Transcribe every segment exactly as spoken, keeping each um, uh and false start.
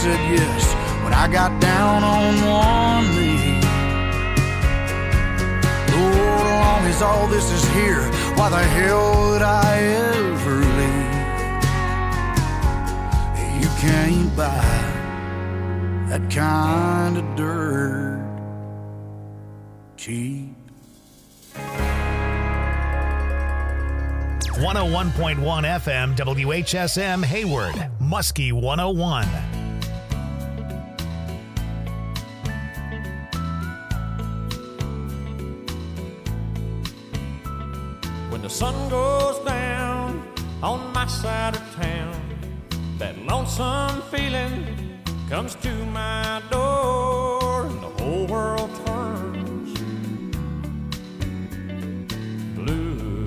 said yes when I got down on one knee. Lord, as long as all this is here, why the hell would I ever leave? You can't buy that kind of dirt cheap. one oh one point one F M W H S M Hayward, Muskie one oh one. When the sun goes down on my side of town, that lonesome feeling comes to my door, and the whole world turns blue.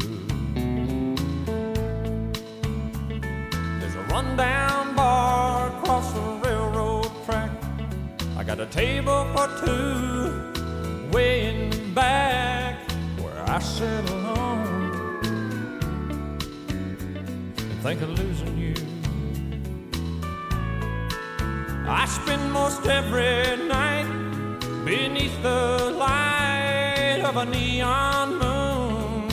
There's a rundown bar across the railroad track. I got a table for two way in the back where I sit alone and think of losing you. I spend most every night beneath the light of a neon moon.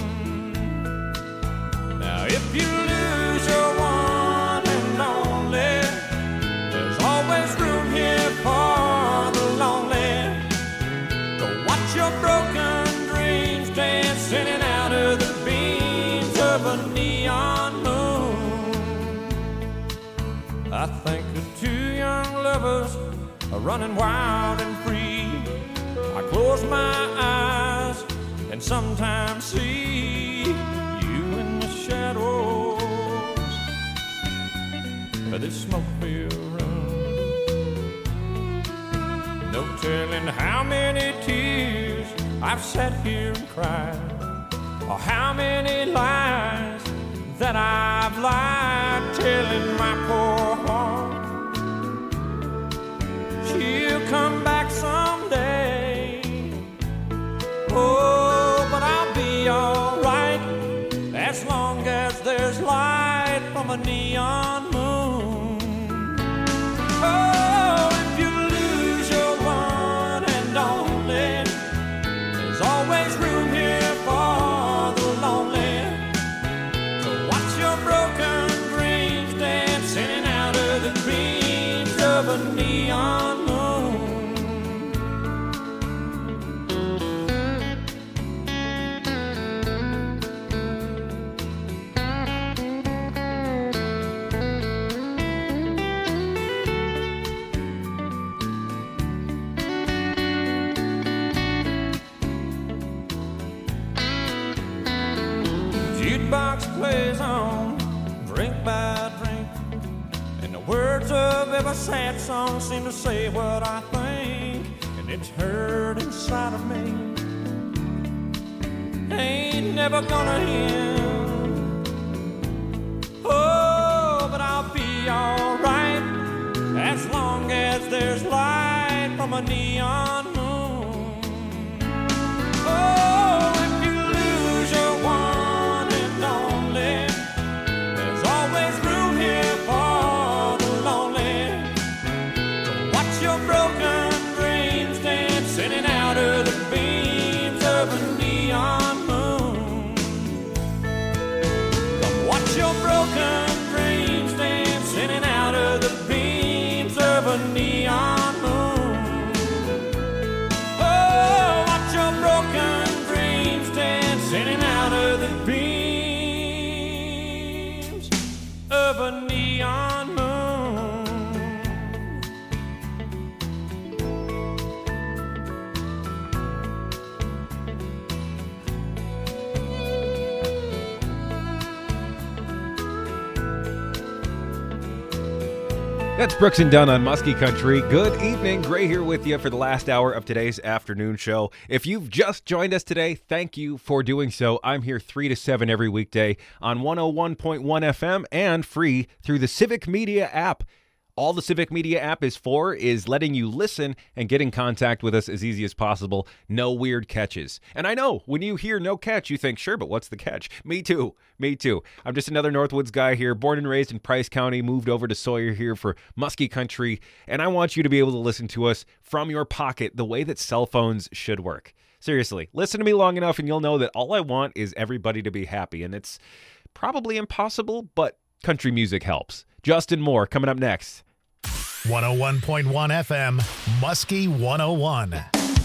Now if you lose your one and only, there's always room here for the lonely. Go watch your broken dreams dancing out of the beams of a neon moon. I think of two young lovers are running wild and free. I close my eyes and sometimes see you in the shadows of this smoke-filled room. No telling how many tears I've sat here and cried, or how many lies that I've lied, telling my poor heart she'll come back someday. Oh, but I'll be alright as long as there's light from a neon moon. Oh, if you lose your one and only, there's always room here for the lonely. To watch your broken dreams dancing out of the dreams of a neon moon. Jukebox plays on, drink by drink, and the words of every sad song seem to say what I think, and it's heard inside of me. Ain't never gonna end. Oh, but I'll be alright as long as there's light from a neon moon. Oh, if you lose your one and only, there's always room here for the lonely. To watch your broken dreams dancing in out of the beams of a neon moon. Come watch your broken dreams dancing in out of the beams of a neon moon. Oh, watch your broken dreams dancing in out of the beams of a neon moon. That's Brooks and Dunn on Muskie Country. Good evening. Gray here with you for the last hour of today's afternoon show. If you've just joined us today, thank you for doing so. I'm here three to seven every weekday on one oh one point one F M and free through the Civic Media app. All the Civic Media app is for is letting you listen and get in contact with us as easy as possible. No weird catches. And I know, when you hear no catch, you think, sure, but what's the catch? Me too. Me too. I'm just another Northwoods guy here, born and raised in Price County, moved over to Sawyer here for Muskie Country, and I want you to be able to listen to us from your pocket the way that cell phones should work. Seriously, listen to me long enough and you'll know that all I want is everybody to be happy, and it's probably impossible, but country music helps. Justin Moore coming up next. one oh one point one F M, Muskie one oh one.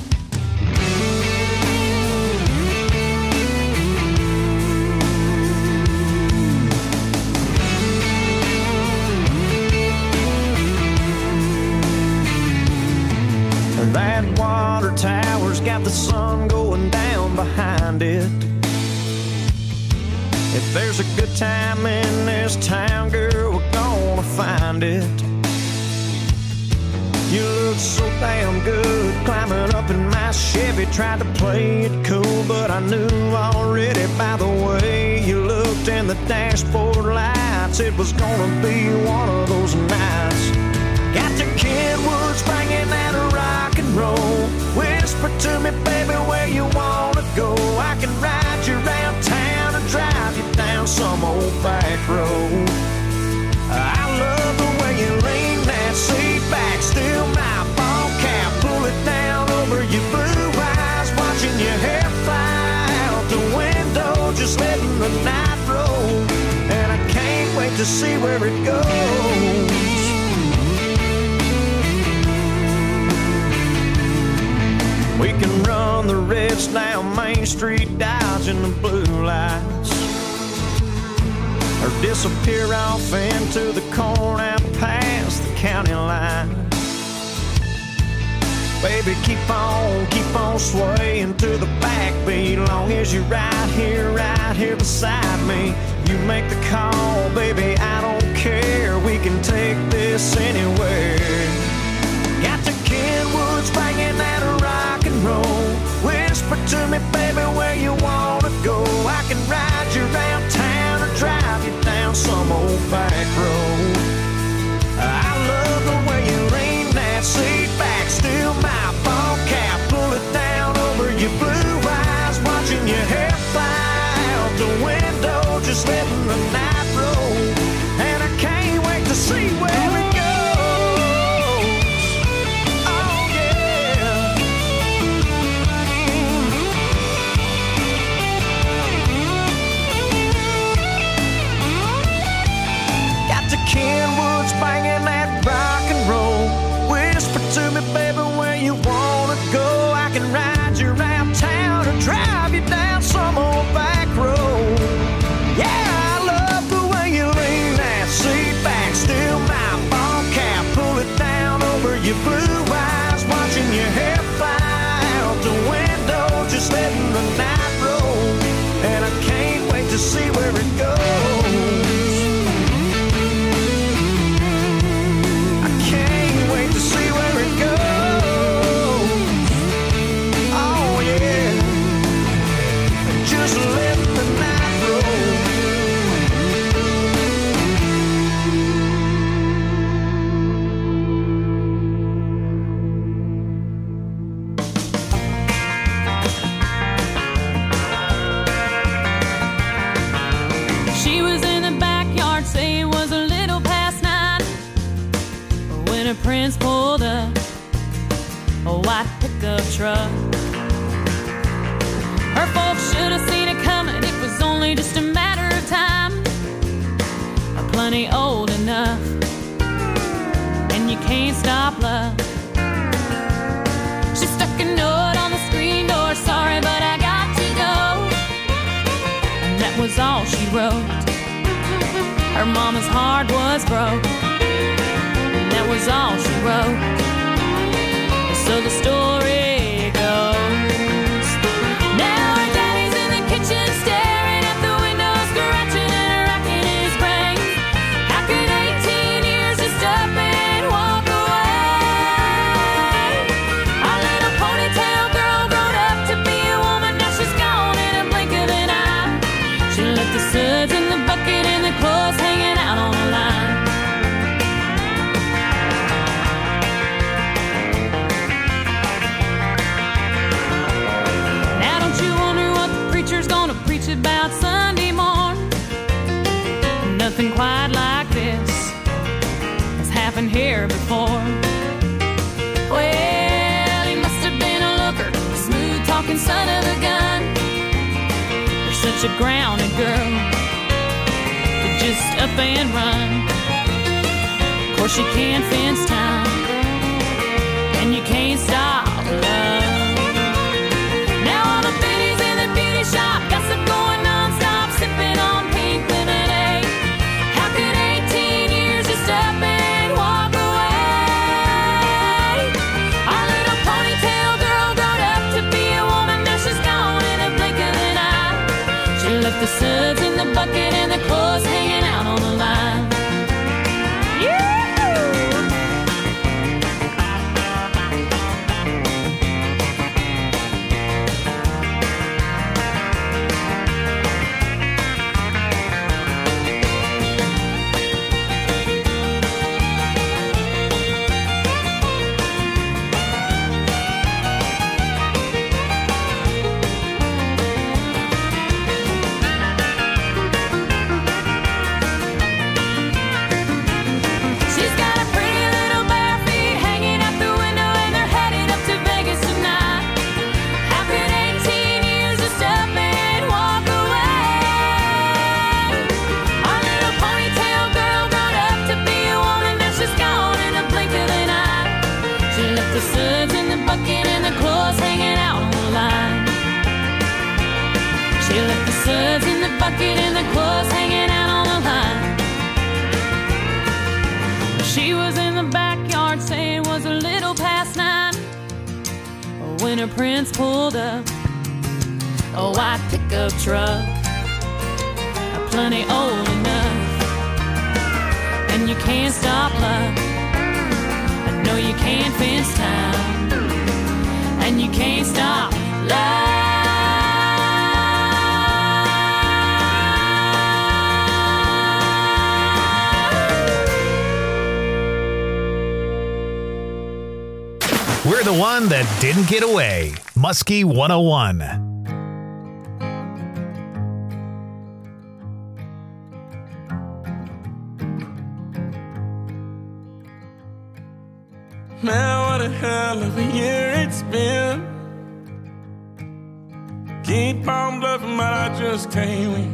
That water tower's got the sun going down behind it. If there's a good time in this town, girl, we're gonna find it. You look so damn good climbing up in my Chevy. Tried to play it cool, but I knew already by the way you looked in the dashboard lights, it was gonna be one of those nights. Got the Kenwoods banging that rock and roll. Whisper to me, baby, where you wanna go. I can ride you around town and drive you down some old back road. I love the way you lean that seat back, still my ball cap, pull it down over your blue eyes, watching your hair fly out the window, just letting the night roll. And I can't wait to see where it goes. We can run the reds down Main Street, dodging the blue lights, or disappear off into the corn out past the county line. Baby, keep on, keep on swaying to the backbeat, long as you're right here, right here beside me. You make the call, baby, I don't care. We can take this anywhere. Got the Kenwoods banging that rock and roll. Whisper to me, baby, where you wanna go. I can ride you around town or drive you down some old back road. I love the way you lean that seat back, still my ball cap, pull it down over your blue eyes, watching your hair fly out the window, just letting the night roll. And I can't wait to see where it goes. Kenwoods banging that rock and roll. Whisper to me, baby, where you wanna go. I can ride you around town or drive you down some old back road. Yeah, I love the way you lean that seat back, still my ball cap, pull it down over your blue eyes, watching your hair fly out the window, just letting the night roll. And I can't wait to see where it goes. See where it goes. Oh yeah. Just let the night roll. She was in the backyard, say it was a little past nine, when her prince pulled up a white pickup truck. Her folks should have seen it coming, it was only just a matter of time. Plenty old enough, and you can't stop love. She stuck a note on the screen door, sorry but I got to go. And that was all she wrote. Her mama's heart was broke. That was all she wrote. So the story goes. Now her daddy's in the kitchen staring at the window, scratching and racking his brains. How could eighteen years just up and walk away? Our little ponytail girl grown up to be a woman, now she's gone in a blink of an eye. She left the suds in the bucket and the clothes hanging out on the line. such a grounded girl to just up and run. Of course you can't fence time, and you can't stop love. Now all the biddies in the beauty shop gossip going non-stop, sipping on pink lemonade. How could eighteen years just up and walk away? Our little ponytail girl growed up to be a woman, now she's gone in a blink of an eye. She left the suds in the bucket and the clothes hanging out on the line. And the clothes hanging out on the line. She was in the backyard saying it was a little past nine when her prince pulled up a white pickup truck, plenty old enough. And you can't stop love, I know you can't fence time, and you can't stop love. We're the one that didn't get away. Muskie one oh one. Man, what a hell of a year it's been. Keep on bluffing, but I just can't win.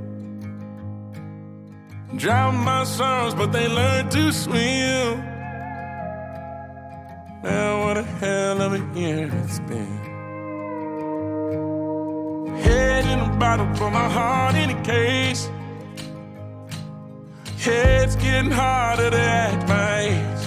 Drown my sorrows, but they learn to swim. Man, what a hell of a year it's been. Head in a bottle, put my heart in a case. Head's getting harder to act my age.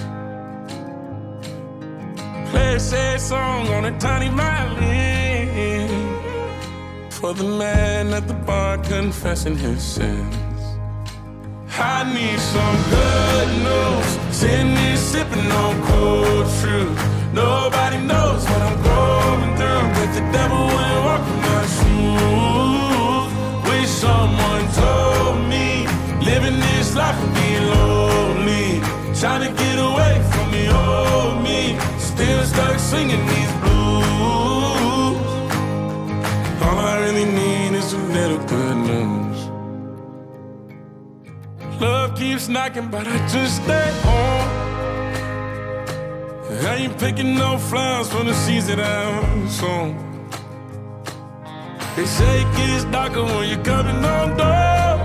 Play a sad song on a tiny violin for the man at the bar confessing his sins. I need some good news. Sitting here sipping on cold truth. Nobody knows what I'm going through, but the devil went walking my shoes. Wish someone told me living this life would be lonely. Trying to get away from the old me. Still stuck singing these blues. All I really need is a little good news. Love keeps knocking, but I just stay home. I ain't picking no flowers from the seeds that I'm sown. They say it gets darker when you're coming on door.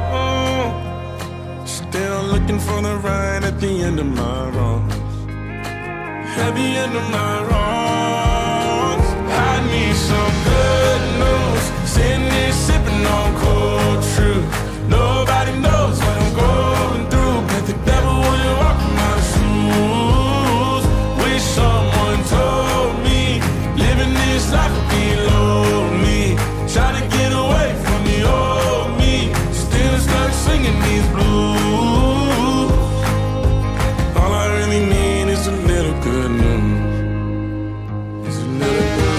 Still looking for the right at the end of my wrongs. At the end of my wrongs. I need some good news. Sitting here sipping on cold truth. Nobody knows what I'm going through, but the devil will walk in my shoes. Wish someone told me living this life would be lonely. Try to get away from the old me. Still stuck singing these blues. All I really need is a little good news. Is a little good news.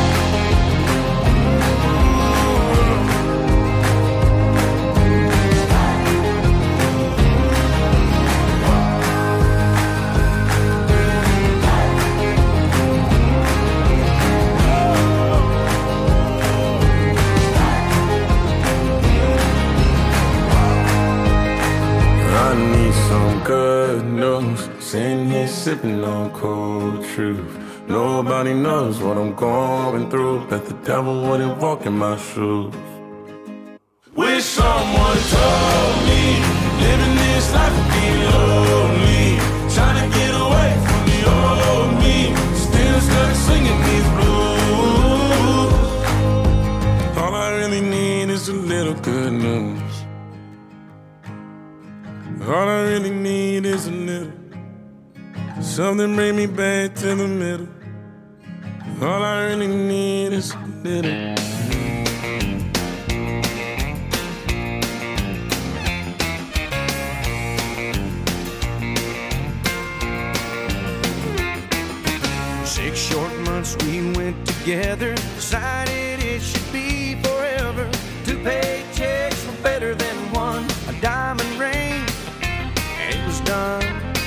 Good news, sitting here sipping on cold truth. Nobody knows what I'm going through, but the devil wouldn't walk in my shoes. Someone told me living this life would be lonely, trying to get away from the old me, still stuck singing these blues. All I really need is a little good news. All I really need is a little, something bring me back to the middle. All I really need is a little. Six short months we went together, decided it should be forever. Two paychecks were better than one, a diamond ring, and it was done.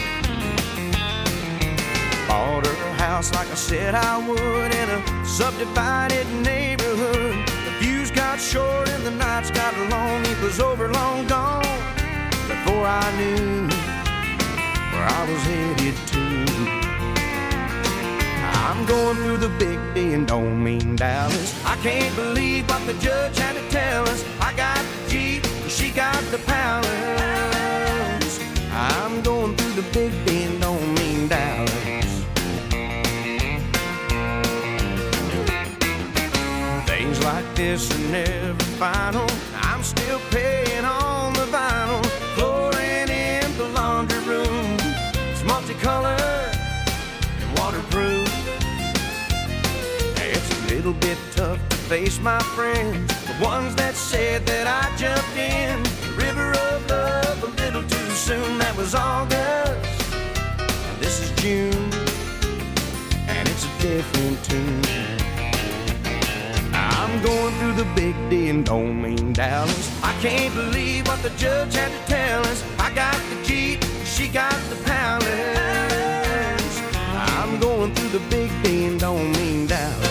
Bought her a house like I said I would in a subdivided neighborhood. The views got short and the nights got long. It was over, long gone, before I knew where I was headed to. I'm going through the big D and don't mean Dallas. I can't believe what the judge had to tell us. I got the Jeep, she got the palace. I'm going through the big D and don't mean Dallas. Things like this are never final. I'm still paying on the vinyl. Flooring in the laundry room, it's multicolored and waterproof. It's a little bit tough to face my friends, the ones that said that I jumped in the river of love a little too soon. That was August, now this is June, and it's a different tune. I'm going through the big D and don't mean Dallas. I can't believe what the judge had to tell us. I got the Jeep, she got the palace. I'm going through the big D and don't mean Dallas.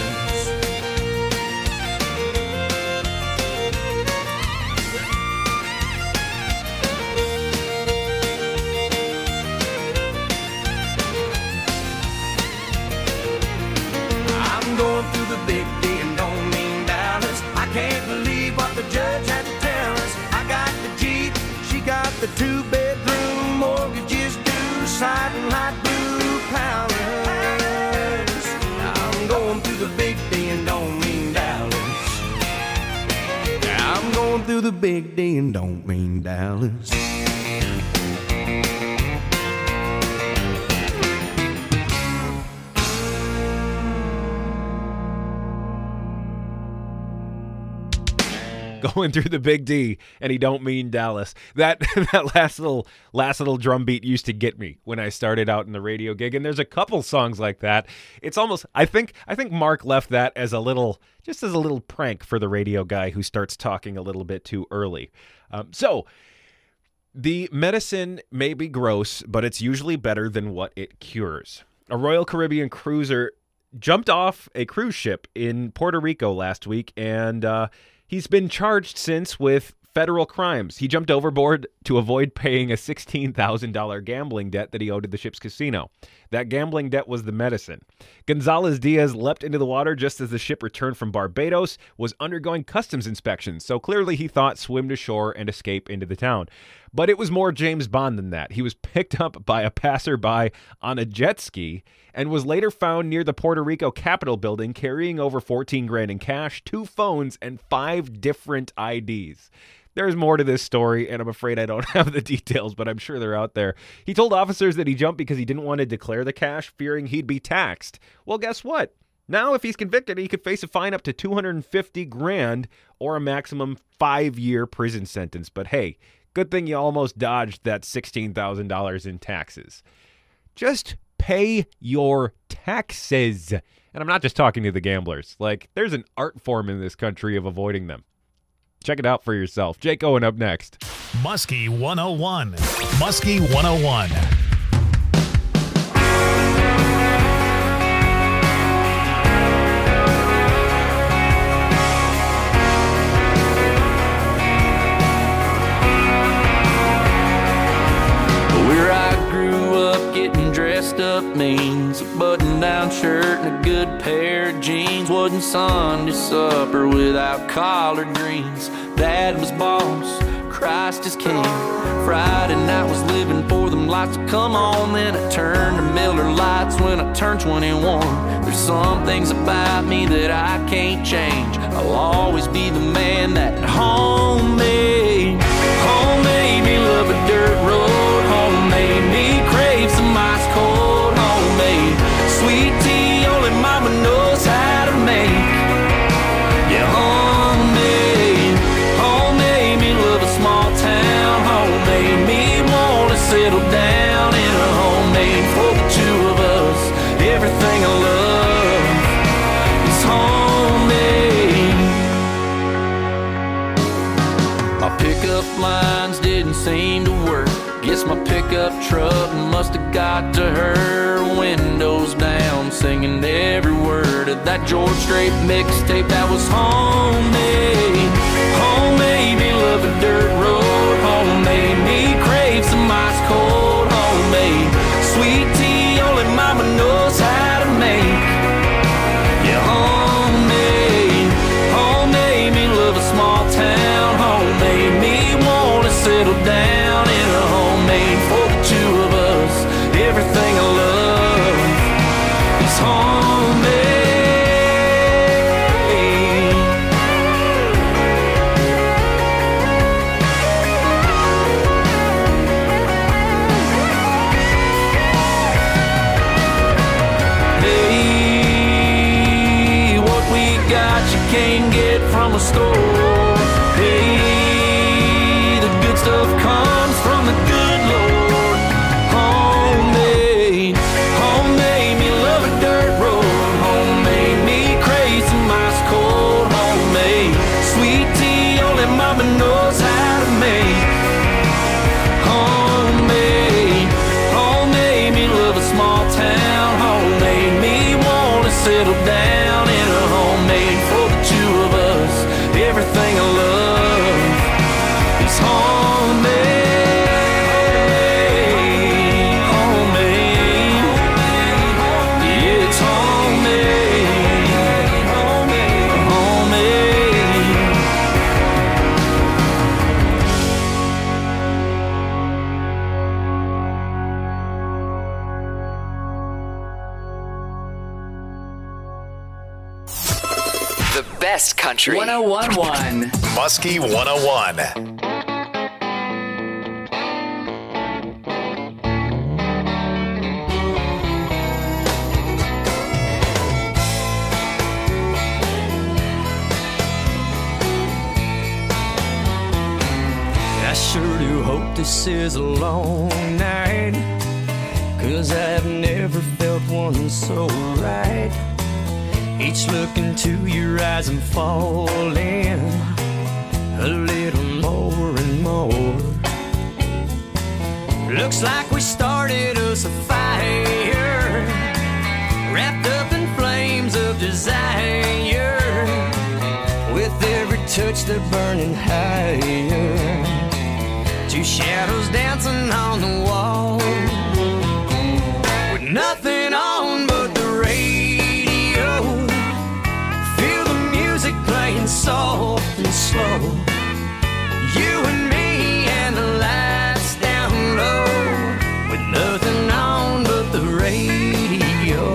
I'm going through the big D and don't mean Dallas. I can't believe what the judge had to tell us. I got the Jeep, she got the two-bedroom, mortgages due, siding light blue palace. I'm going through the big D and don't mean Dallas. I'm going through the big D and don't mean Dallas. Going through the big D, and he don't mean Dallas. That that last little last little drum beat used to get me when I started out in the radio gig, and there's a couple songs like that. It's almost I think I think Mark left that as a little just as a little prank for the radio guy who starts talking a little bit too early. Um, so the medicine may be gross, but it's usually better than what it cures. A Royal Caribbean cruiser jumped off a cruise ship in Puerto Rico last week, and uh, he's been charged since with federal crimes. He jumped overboard to avoid paying a sixteen thousand dollars gambling debt that he owed to the ship's casino. That gambling debt was the medicine. Gonzalez Diaz leapt into the water just as the ship returned from Barbados, was undergoing customs inspections, so clearly he thought swim to shore and escape into the town. But it was more James Bond than that. He was picked up by a passerby on a jet ski and was later found near the Puerto Rico Capitol building carrying over fourteen grand in cash, two phones, and five different I Ds. There's more to this story, and I'm afraid I don't have the details, but I'm sure they're out there. He told officers that he jumped because he didn't want to declare the cash, fearing he'd be taxed. Well, guess what? Now, if he's convicted, he could face a fine up to two hundred fifty grand or a maximum five-year prison sentence. But hey, good thing you almost dodged that sixteen thousand dollars in taxes. Just pay your taxes. And I'm not just talking to the gamblers. Like, there's an art form in this country of avoiding them. Check it out for yourself. Jake Owen up next. Muskie one oh one. Muskie one oh one. Where I grew up, getting dressed up means a button-down shirt and a good pair of jeans. Wasn't Sunday supper without collard greens. Dad was boss, Christ is king. Friday night was living for them lights to come on. Then I turned to Miller Lights when I turned twenty-one. There's some things about me that I can't change. I'll always be the man that home made. Home made me love a dirt road. Home made me crave some ice cold. Home made sweet tea only mama knows how to make. Yeah, home made. Home made me love a small town. Home made me want to settle down in a homemade for the two of us. Everything I love is homemade. My pickup lines didn't seem to work. Guess my pickup truck must have got to her. Windows down, singing every word of that George Strait mixtape that was homemade. Homemade me love a dirt road. Homemade me crave some ice cold. Homemade sweet tea only mama knows how to make. Yeah, homemade. Homemade me love a small town. Homemade me wanna settle down in a homemade for the two of us. Everything I love is homemade. Hey, what we got you can't get from a store. Hey, the good stuff comes from the good Lord. Homemade, homemade me love a dirt road. Homemade me crave some ice cold. Homemade sweet tea only mama knows how to make. Homemade, homemade me love a small town. Homemade me wanna settle down in a homemade for the two of us. Everything I love is homemade. Homemade. Yeah, it's homemade. Homemade. The best country. one oh one point one. Muskie one oh one. I sure do hope this is a long night, 'cause I've never felt one so right. Each look into your eyes I'm falling a little more and more. Looks like we started us a fire, wrapped up in flames of desire. With every touch they're burning higher, two shadows dancing on the wall, with nothing on but the radio. Feel the music playing soft and slow. You and me and the lights down low, with nothing on but the radio.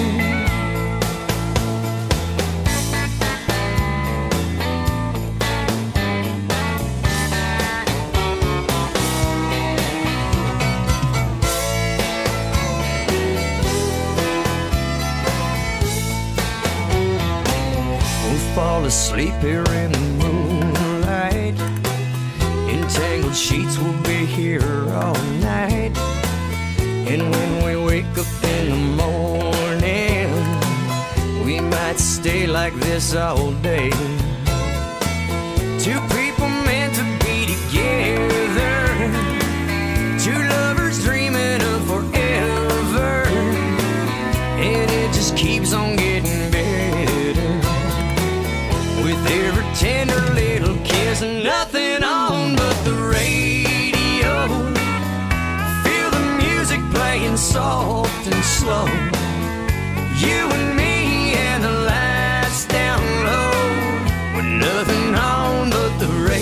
Fall asleep here in the moonlight. Entangled sheets will be here all night. And when we wake up in the morning, we might stay like this all day. Two people meant to be together, two lovers dreaming of forever. And it just keeps on getting better, with every tender little kiss and nothing on but the radio. Feel the music playing soft and slow. You and me and the lights down low, with nothing on but the radio.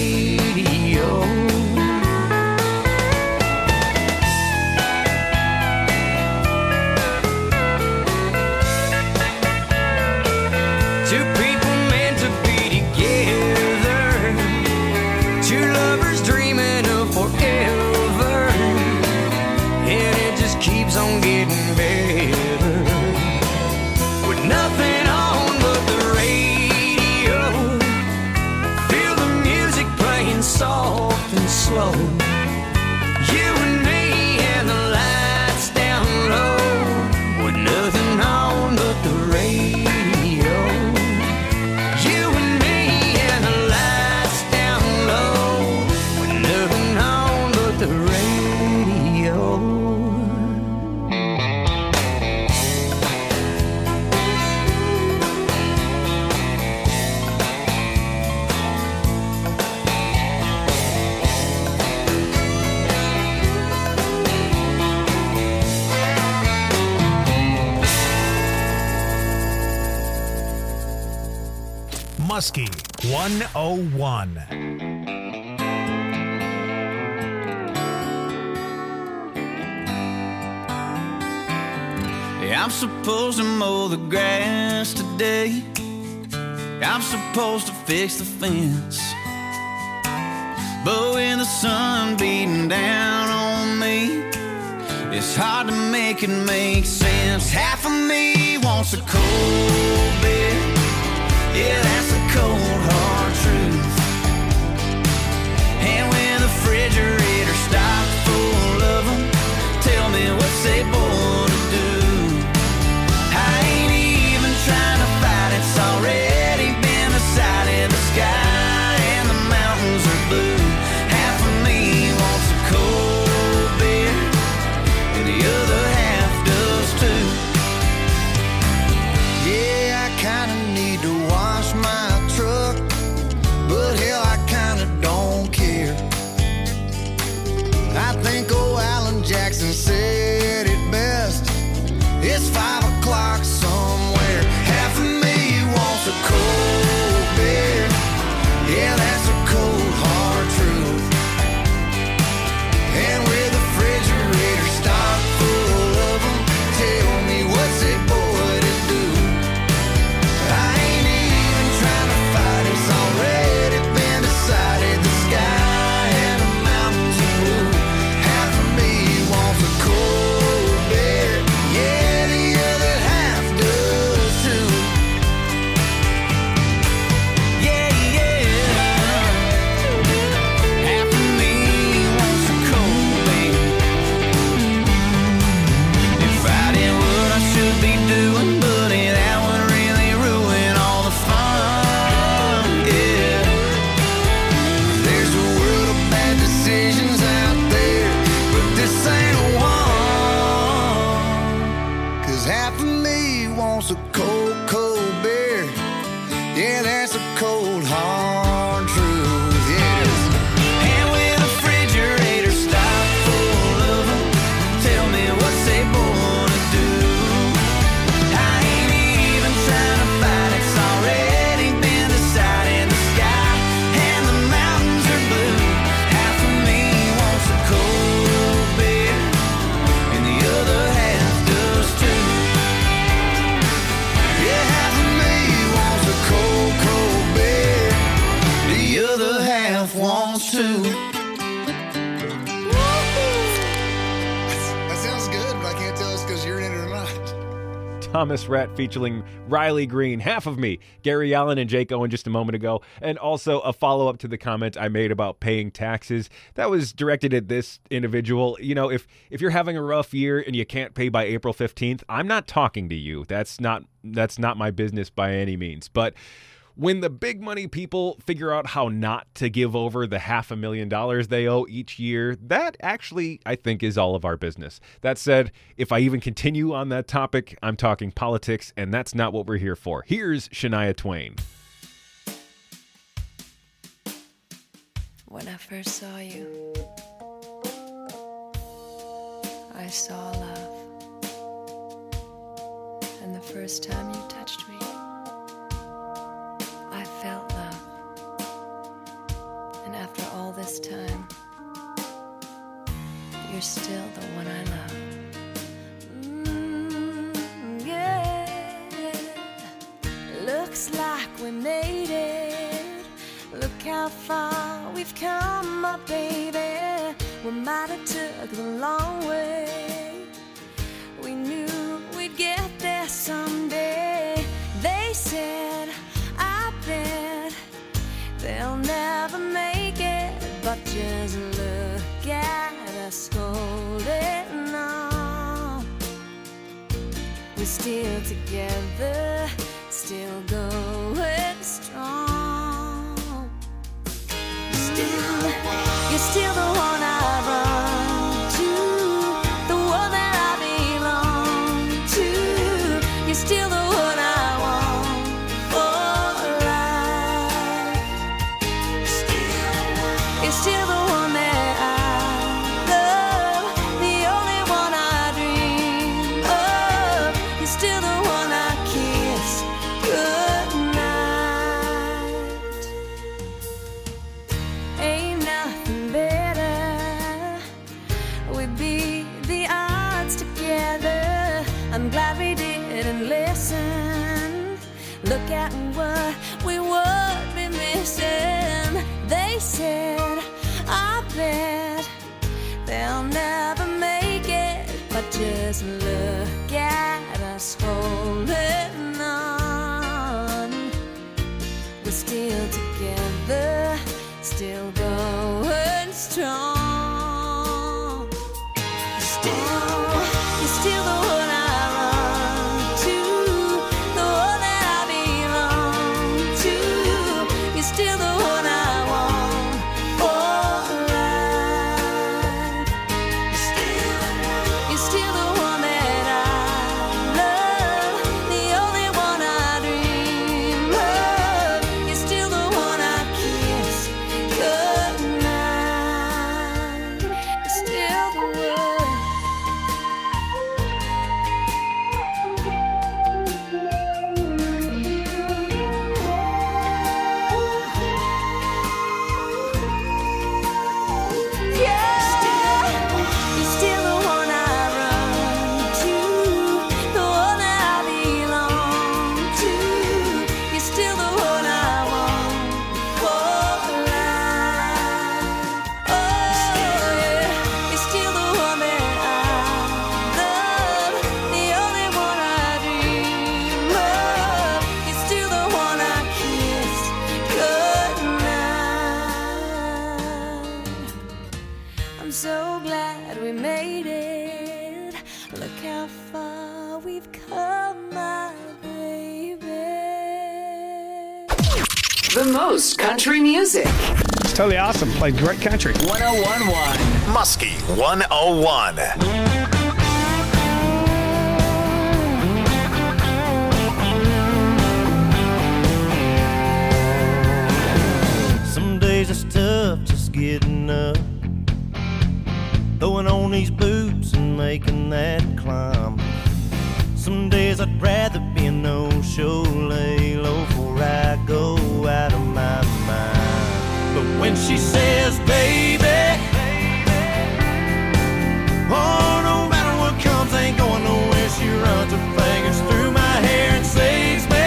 Muskie one oh one. Yeah, I'm supposed to mow the grass today. I'm supposed to fix the fence. But with the sun beating down on me, it's hard to make it make sense. Half of me wants a cold beer. Yeah, that's a cold, hard truth. And when the refrigerator stocked full of them, tell me what's they born to do. I ain't even trying to fight, it's already been decided. The sky and the mountains are blue. Half of me wants a cold beer, and the other half does too. Yeah, I kinda need to wash my truck, but hell, I kinda don't care. I think old Alan Jackson said it best. It's five o'clock somewhere. Half of me wants a cold beer. Yeah, that's a cold, hard truth. And with the refrigerator stocked full of them, tell me what's it boy to do. I ain't even trying to fight, it's already been decided. The sky and the mountains are blue. Half of me wants a cold beer. Yeah, the other half does too. Yeah, yeah. Half of me wants a cold beer. If I did what I should be doing, buddy, that would really ruin all the fun. Yeah. There's a world of bad decisions out there, but this ain't a one. Cause half of me wants a cold, cold beer. Yeah, that's a cold, hard truth, yes. And with the refrigerator stocked full of them, tell me what's they born to do. I ain't even trying to fight, it's already been decided. The sky and the mountains are blue. Half of me wants a cold beer, and the other half does too. Yeah, half of me wants a cold, cold beer. The other half wants to. That sounds good, but I can't tell it's because you're in it or not. Thomas Rhett featuring Riley Green, Half of Me, Gary Allen and Jake Owen just a moment ago, and also a follow-up to the comment I made about paying taxes. That was directed at this individual. You know, if if you're having a rough year and you can't pay by April fifteenth, I'm not talking to you. That's not that's not my business by any means. But when the big money people figure out how not to give over the half a million dollars they owe each year, that actually, I think, is all of our business. That said, if I even continue on that topic, I'm talking politics, and that's not what we're here for. Here's Shania Twain. When I first saw you, I saw love. And the first time you touched me, I felt love. And after all this time, you're still the one I love. Mm, yeah. Looks like we made it. Look how far we've come, my baby. We might have took the long way. We knew we'd get there someday. They said, I bet they'll never make it, but just look at us holding on. We're still together, still going strong. Still, you're still the one I run to, the one that I belong to. You're still the one I want for life. Still, you're still the one that I love, the only one I dream of. You're still the one I kiss goodnight. sit and listen. Look at what we would be missing. They said, I bet they'll never make it, but just look at us holding on. We're still together, still going strong. Still, you're still the one I run to, the one that I belong to. You're still the one I want for life. You're still, you're still the one that I love, the only one I dream of. You're still the one I kiss goodnight. You're still the one. You're still the one I run to, the one that I belong to. You're still the one I want for life. Oh yeah, you're still the one that I love, the only one I dream of. You're still the one I kiss goodnight. I'm so glad we made it. Look how far we've come, my baby. The most country music. It's totally awesome. Played great country. one oh one point one. Muskie one oh one. Some days it's tough just getting up, throwing on these boots and making that climb. Some days I'd rather be a no-show, lay low before I go out of my mind. But when she says, baby, oh, no matter what comes, ain't going nowhere. She runs her fingers through my hair and saves me.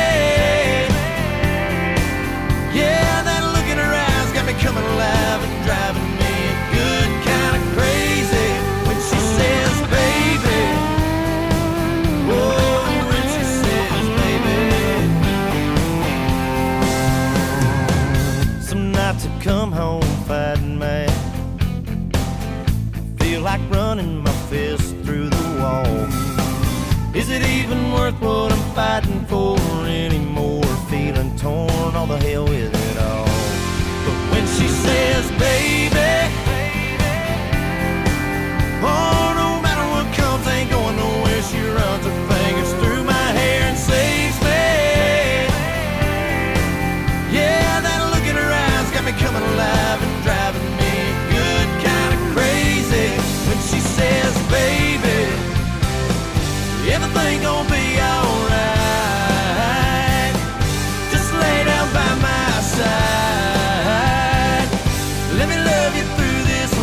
Yeah, that look in her eyes got me coming alive and driving me good kind of crazy. When she says, baby, oh, when she says, baby. Some nights I come home fighting mad, feel like running my fist through the wall. Is it even worth what I'm fighting for anymore? Feeling torn, all the hell with it all. But when she says, baby, oh, no matter what comes, ain't going nowhere. She runs her fingers through my hair and saves me. Yeah, that look in her eyes got me coming alive and driving me good kind of crazy. When she says, baby, everything gon' be alright. Just lay down by my side. Let me love you through this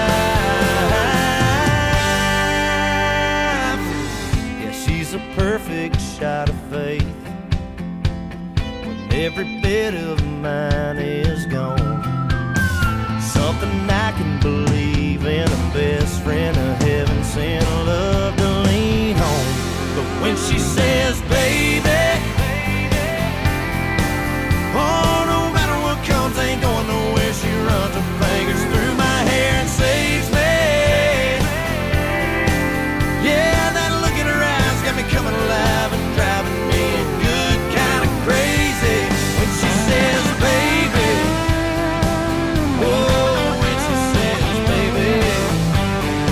life. Yeah, she's a perfect shot of faith when every bit of mine is gone. Something I can believe in, a best friend, a heaven sent love to lean on. But when she says, baby, oh, no matter what comes, ain't going nowhere. She runs her fingers through my hair and saves me. Yeah, that look in her eyes got me coming alive and driving me good kind of crazy. When she says, baby, oh, when she says, baby,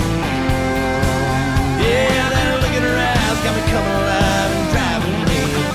yeah, that look in her eyes got me coming alive and driving me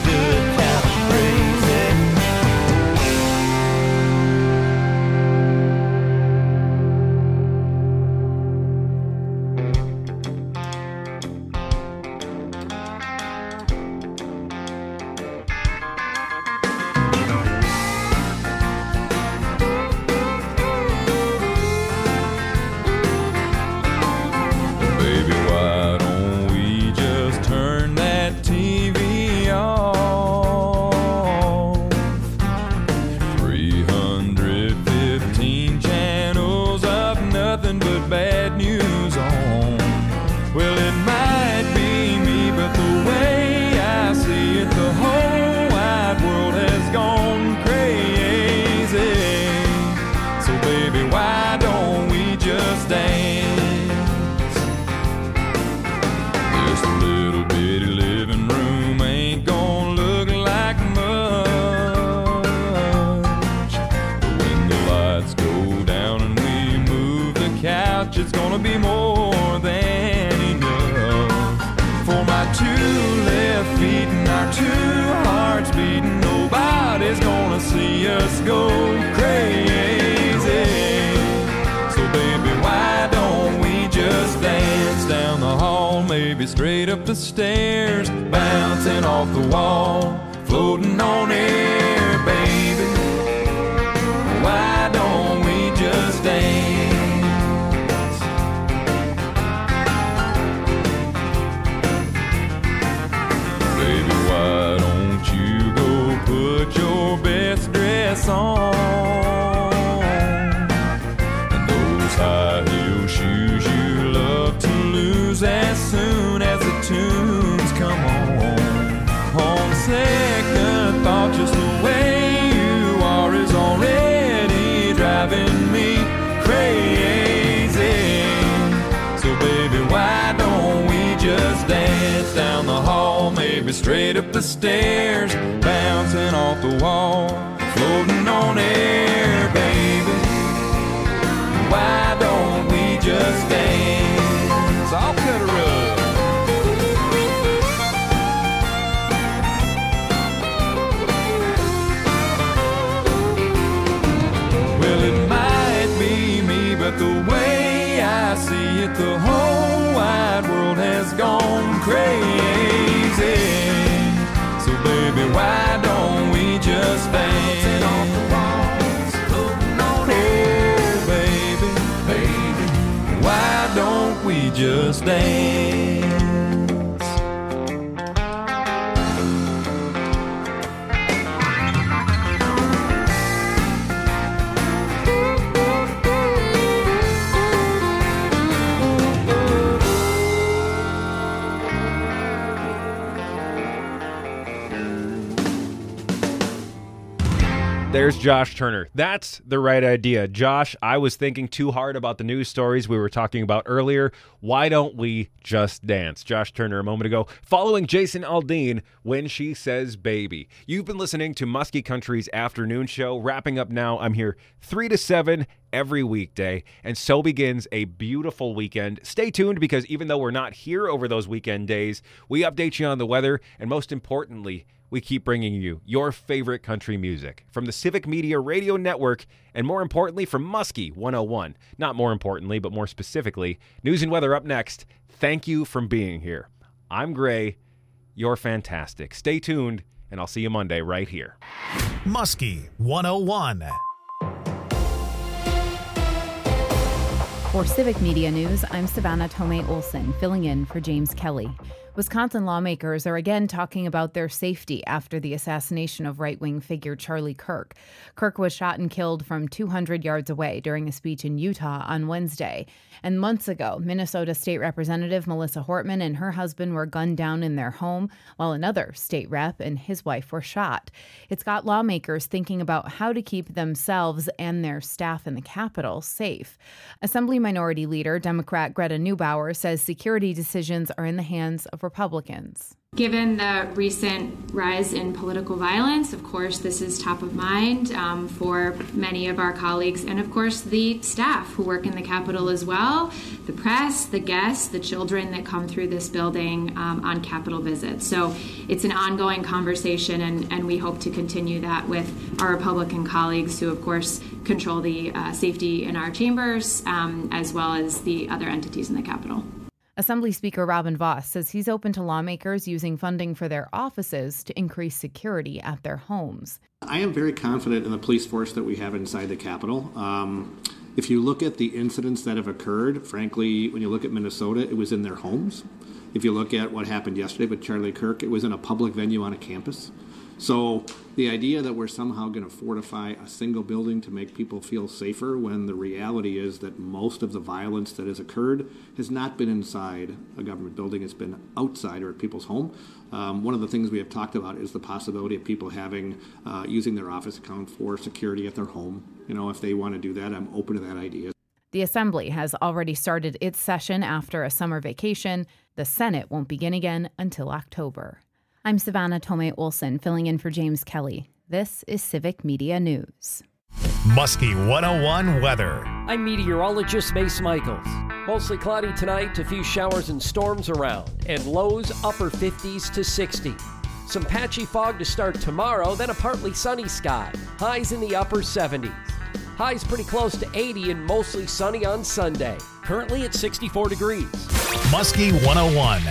it's gonna be more than enough. For my two left feet and our two hearts beating, nobody's gonna see us go crazy. So baby, why don't we just dance down the hall, maybe straight up the stairs, bouncing off the wall, floating on air, baby. Why don't we just dance? Baby, why don't you go put your best dress on, and those high heel shoes you love to lose as soon as the tunes come on. On second thought, just the way you are is already driving me crazy. So baby, why don't we just dance down the hall, maybe straight up the stairs, bouncing off the wall, floating on air, baby. Why don't we just dance? I'll cut a rug. Well, it might be me, but the way I see it, the whole wide world has gone crazy. So baby, why don't we just dance? Oh baby, baby, why don't we just dance? There's Josh Turner. That's the right idea. Josh, I was thinking too hard about the news stories we were talking about earlier. Why don't we just dance? Josh Turner a moment ago, following Jason Aldean, When She Says Baby. You've been listening to Muskie Country's afternoon show. Wrapping up now. I'm here three to seven every weekday, and so begins a beautiful weekend. Stay tuned, because even though we're not here over those weekend days, we update you on the weather, and most importantly, we keep bringing you your favorite country music from the Civic Media Radio Network, and more importantly, from Muskie one oh one. Not more importantly, but more specifically, news and weather up next. Thank you for being here. I'm Gray. You're fantastic. Stay tuned, and I'll see you Monday right here. Muskie one oh one. For Civic Media News, I'm Savannah Tomei Olson, filling in for James Kelly. Wisconsin lawmakers are again talking about their safety after the assassination of right-wing figure Charlie Kirk. Kirk was shot and killed from two hundred yards away during a speech in Utah on Wednesday. And months ago, Minnesota State Representative Melissa Hortman and her husband were gunned down in their home, while another state rep and his wife were shot. It's got lawmakers thinking about how to keep themselves and their staff in the Capitol safe. Assembly Minority Leader, Democrat Greta Neubauer, says security decisions are in the hands of Republicans. Given the recent rise in political violence, of course, this is top of mind um, for many of our colleagues, and of course the staff who work in the Capitol as well, the press, the guests, the children that come through this building um, on Capitol visits. So it's an ongoing conversation, and, and we hope to continue that with our Republican colleagues who, of course, control the uh, safety in our chambers, um, as well as the other entities in the Capitol. Assembly Speaker Robin Vos says he's open to lawmakers using funding for their offices to increase security at their homes. I am very confident in the police force that we have inside the Capitol. Um, if you look at the incidents that have occurred, frankly, when you look at Minnesota, it was in their homes. If you look at what happened yesterday with Charlie Kirk, it was in a public venue on a campus. So the idea that we're somehow going to fortify a single building to make people feel safer, when the reality is that most of the violence that has occurred has not been inside a government building, it's been outside or at people's home. Um, one of the things we have talked about is the possibility of people having, uh, using their office account for security at their home. You know, if they want to do that, I'm open to that idea. The Assembly has already started its session after a summer vacation. The Senate won't begin again until October. I'm Savannah Tomei Olson, filling in for James Kelly. This is Civic Media News. Muskie one oh one weather. I'm meteorologist Mace Michaels. Mostly cloudy tonight, a few showers and storms around, and lows upper fifties to sixty. Some patchy fog to start tomorrow, then a partly sunny sky. Highs in the upper seventies. Highs pretty close to eighty and mostly sunny on Sunday. Currently at sixty-four degrees. Muskie one oh one.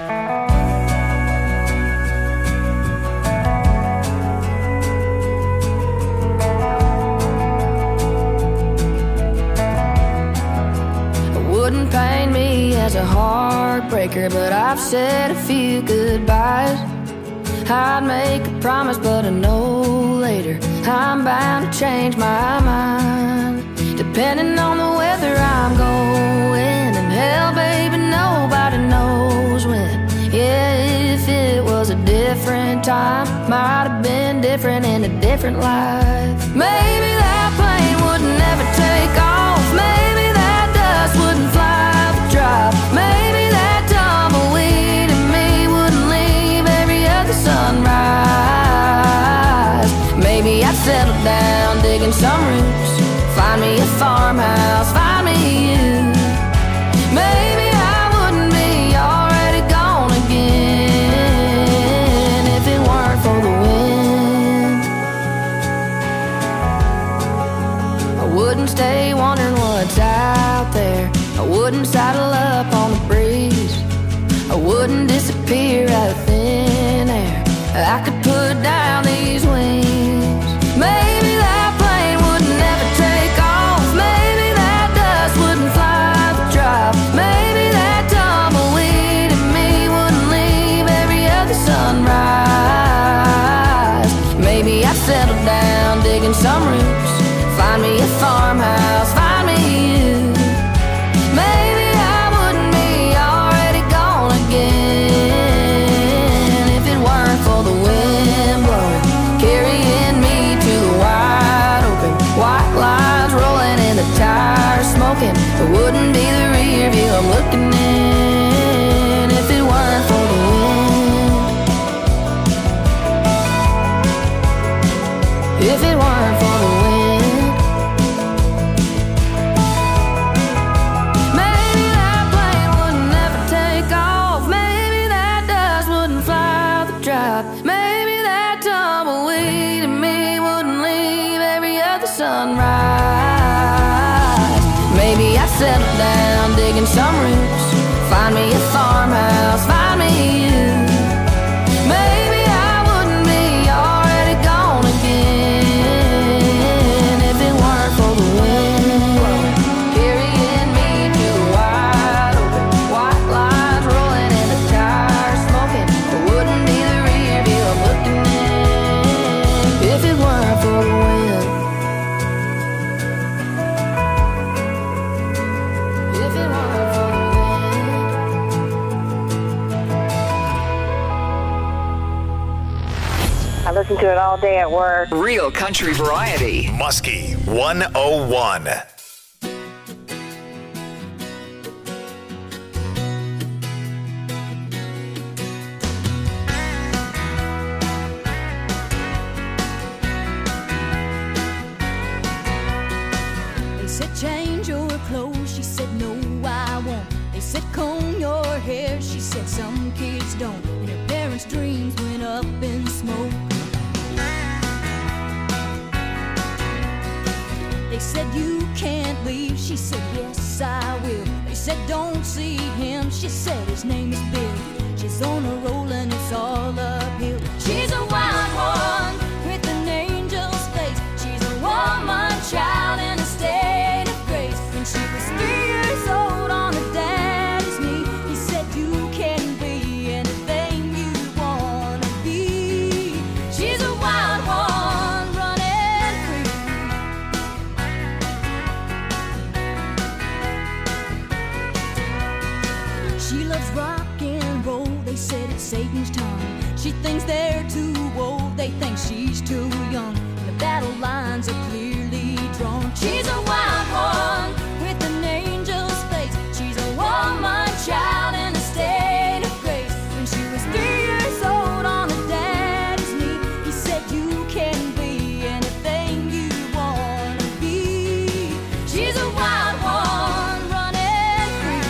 Wouldn't paint me as a heartbreaker, but I've said a few goodbyes. I'd make a promise, but I know later I'm bound to change my mind. Depending on the weather I'm going, and hell, baby, nobody knows when. Yeah, if it was a different time, might have been different in a different life. Maybe that plane would never take off. Maybe that dust wouldn't fly the drop. Maybe that tumbleweed in me wouldn't leave every other sunrise. Maybe I'd settle down digging some roots, find me a farmhouse, find me you. Maybe I wouldn't be already gone again if it weren't for the wind. I wouldn't stay wondering what's out there. I wouldn't saddle up on the breeze. I wouldn't disappear out of thin air. I could put down these wings. Maybe that plane would never take off. Maybe that dust wouldn't fly the drop. Maybe that tumbleweed in me wouldn't leave every other sunrise. Maybe I'd settle down digging some roots, find me a farmhouse, find me you. Maybe I wouldn't be already gone again if it weren't for the wind blowing, carrying me to the wide open. White lines rolling and the tires smoking. It wouldn't be the rear view I'm looking in if it weren't for the wind. If it weren't for the wind. Maybe that plane would never take off. Maybe that dust wouldn't fly the drop. Maybe that tumbleweed in me wouldn't leave every other sunrise. Maybe I'd settle down digging some roots, find me a farmhouse, find me you. Maybe I wouldn't be already gone again if it weren't for the wind blowing, carrying me to the wide open. White lines rolling and the tires smoking. It wouldn't be the rear view I'm looking in if it weren't for the wind. If it weren't for the I listen to it all day at work. Real country variety. Muskie one oh one. They said change your clothes, she said no I won't. They said comb your hair, she said some kids don't. And her parents' dreams went up in smoke. They said you can't leave, she said yes I will. They said don't see him, she said his name is Bill. She's on a roll and it's all uphill. She's a wild one with an angel's face. She's a woman child in a state of grace. When she was three years old on her daddy's knee, he said you can be anything you wanna be. She's a wild one running free. She loves rock and roll, they said it's Satan's tongue. She thinks they're too old, they think she's too young. And the battle lines are clearly drawn. She's a wild one with an angel's face. She's a woman child in a state of grace. When she was three years old on her daddy's knee, he said you can be anything you wanna be. She's a wild one running free.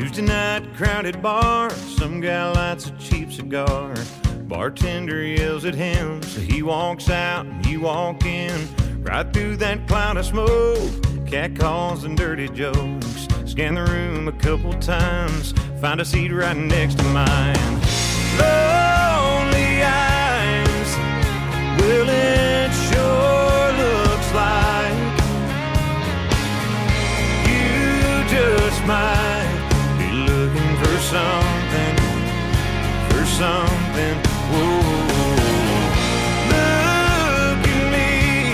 Tuesday night, crowded bar, some guy lights a cheap cigar. Bartender yells at him, so he walks out and you walk in. Right through that cloud of smoke, cat calls and dirty jokes. Scan the room a couple times, find a seat right next to mine. Lonely eyes, well it sure looks like you just might be looking for something, for something. Whoa. Look at me,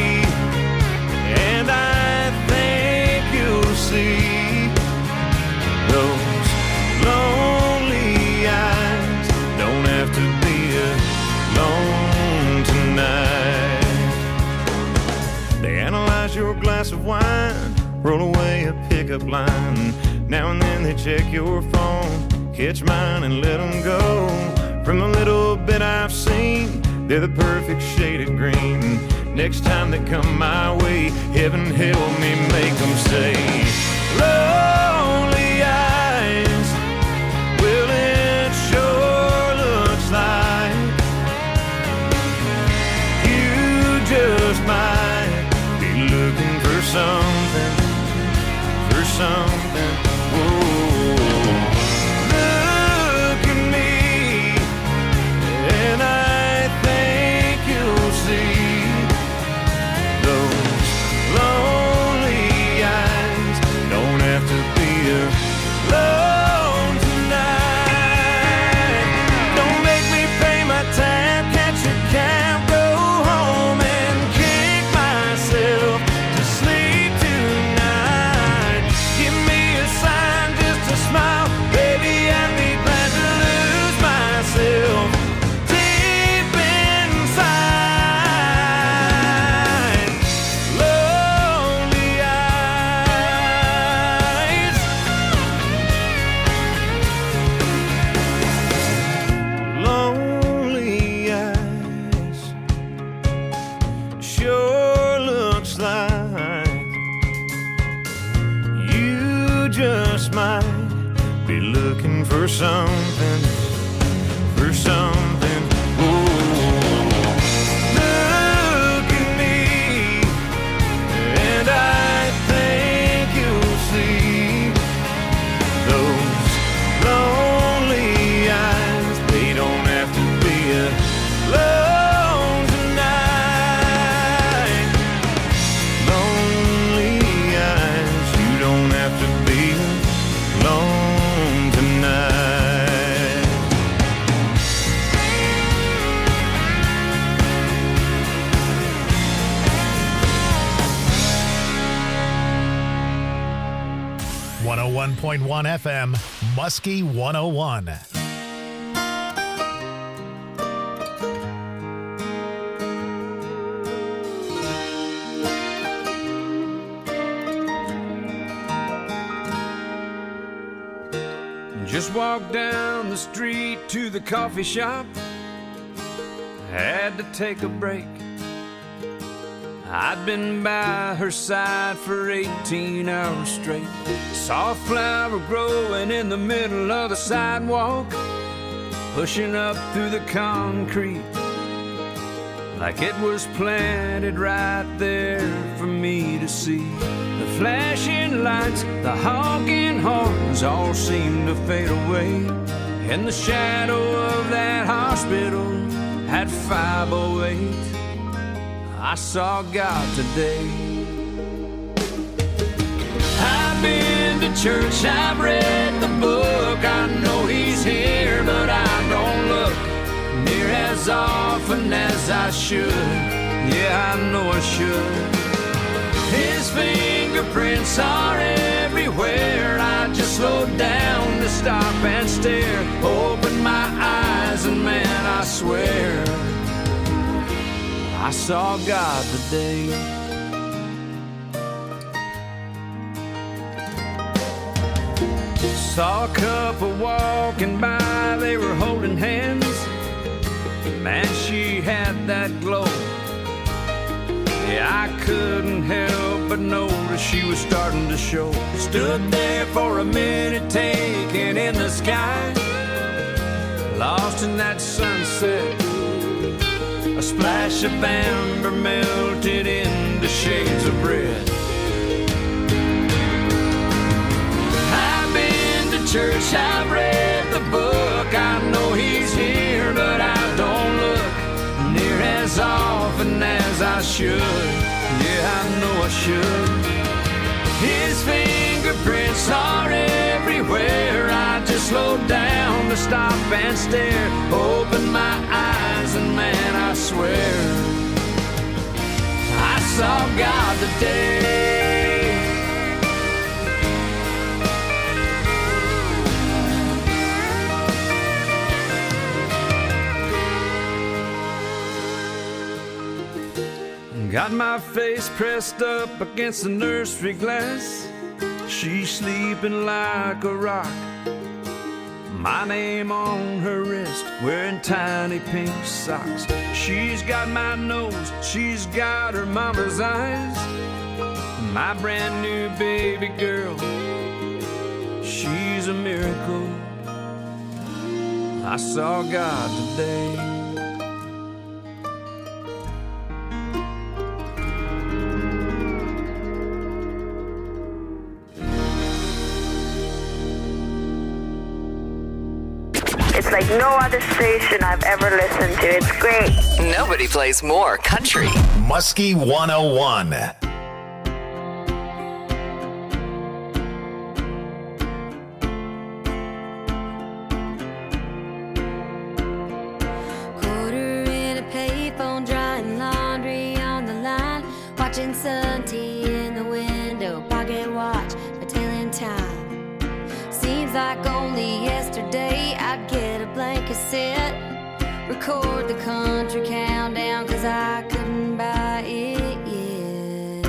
and I think you'll see those lonely eyes don't have to be alone tonight. They analyze your glass of wine, roll away a pickup line. Now and then they check your phone, catch mine and let them go. From the little bit I've seen, they're the perfect shade of green. Next time they come my way, heaven help me make them say, lonely eyes, well it sure looks like you just might be looking for something, for something. Whoa. For something, for something. Ooh. Look at me, and I think you'll see those lonely eyes. They don't have to be alone tonight. Lonely eyes, you don't have to be alone tonight. one oh one point one F M, Muskie one oh one. Just walked down the street to the coffee shop. Had to take a break. I'd been by her side for eighteen hours straight. Saw a flower growing in the middle of the sidewalk, pushing up through the concrete like it was planted right there for me to see. The flashing lights, the honking horns all seemed to fade away. In the shadow of that hospital at five oh eight, I saw God today. I've been to church, I've read the book, I know He's here, but I don't look near as often as I should. Yeah, I know I should. His fingerprints are everywhere. I just slowed down to stop and stare. Open my eyes and man, I swear I saw God today. Saw a couple walking by, they were holding hands. Man, she had that glow. Yeah, I couldn't help but noticed she was starting to show. Stood there for a minute, taking in the sky, lost in that sunset. A splash of amber melted into shades of red. I've been to church, I've read the book. I know he's here, but I don't look near as often as I should. Yeah, I know I should. His fingerprints are everywhere. I just slowed down to stop and stare. Open my eyes and man, I swear I saw God today. Got my face pressed up against the nursery glass. She's sleeping like a rock. My name on her wrist, wearing tiny pink socks. She's got my nose, she's got her mama's eyes. My brand new baby girl, she's a miracle. I saw God today. It's like no other station I've ever listened to. It's great. Nobody plays more country. Muskie one oh one. Quarter in a payphone, drying laundry on the line, watching sun tea in the window, pocket watch, a tailing time. Seems like only yesterday I'd get a blank cassette, record the country countdown, cause I couldn't buy it yet.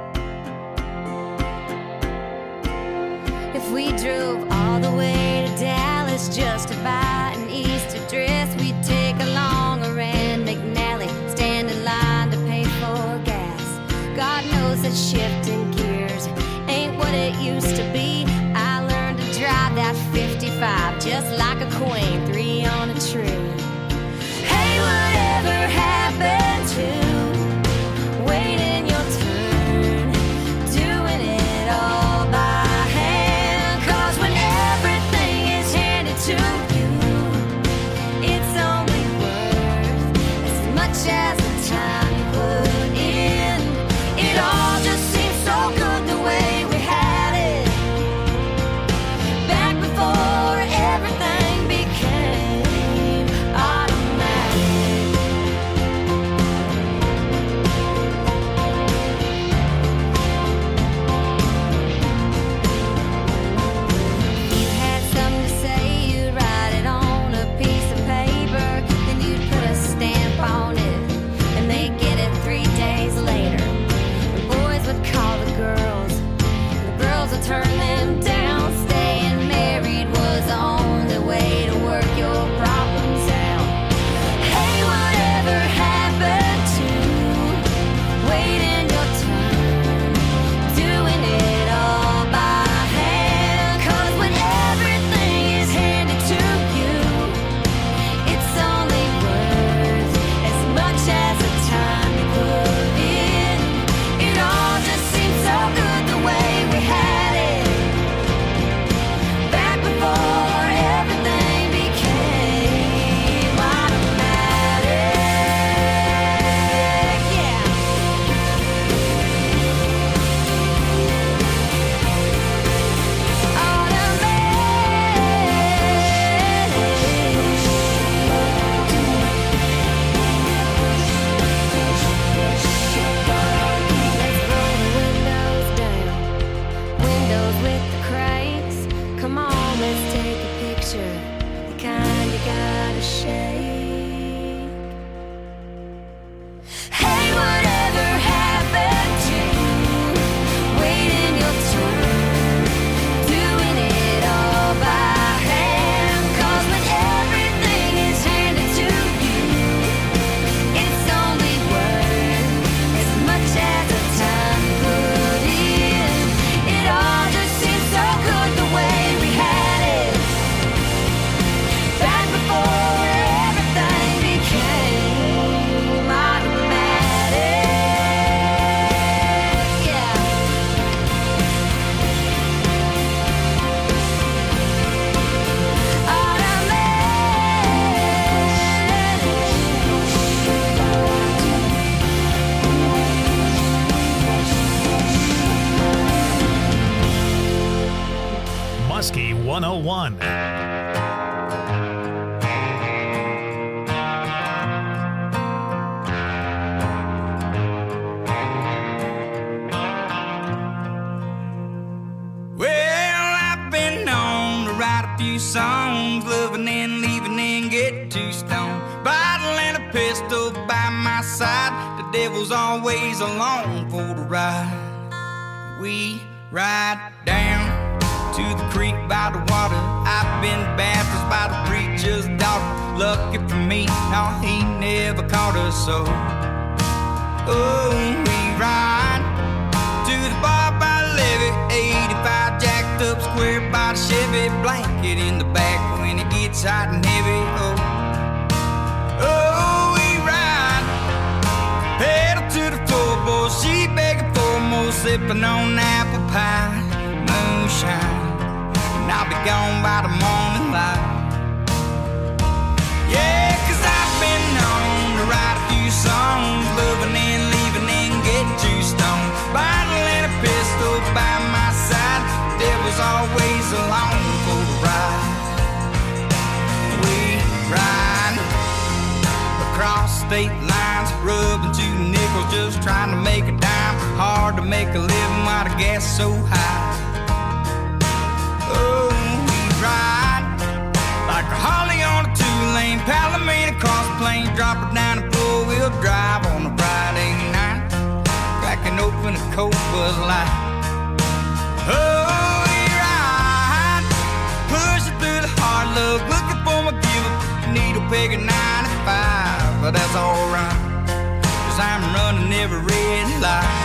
If we drove all the way to Dallas just to buy an Easter dress, we'd take along a Rand McNally, stand in line to pay for gas. God knows that shifting gears ain't what it used to be. I learned to drive that fifty-five just like a queen, three on a tree. Hey, whatever happened to waiting your turn, doing it all by hand? Cause when everything is handed to you, it's only worth as much as the time you put in. It all just seems so good the way we had it back before everything one oh one. Well, I've been known to write a few songs, loving and leaving and get too stoned. Bottle and a pistol by my side, the devil's always along for the ride. We ride down to the creek by the water. I've been baptized by the preacher's daughter. Lucky for me, no, he never caught us so. Oh, we ride to the bar by the levee, eighty-five jacked up square by the Chevy, blanket in the back when it gets hot and heavy. Oh, oh, we ride, pedal to the floorboard, she begging for more, sipping on apple pie, moonshine, and I'll be gone by the morning light. Yeah, 'cause I've been known to write a few songs, loving and leaving and get too stoned. Bottle and a pistol by my side, devil's always along for the ride. We ride across state lines, rubbing two nickels, just trying to make a dime. Hard to make a living while the gas is so high. Oh, we ride like a Harley on a two-lane Palomino cross plains, drop it down a four-wheel drive on a Friday night, cracking open a cold Buzz Light. Oh, we ride, pushing through the hard luck, looking for my gift, needle peg at ninety-five, but that's alright, 'cause I'm running every red light.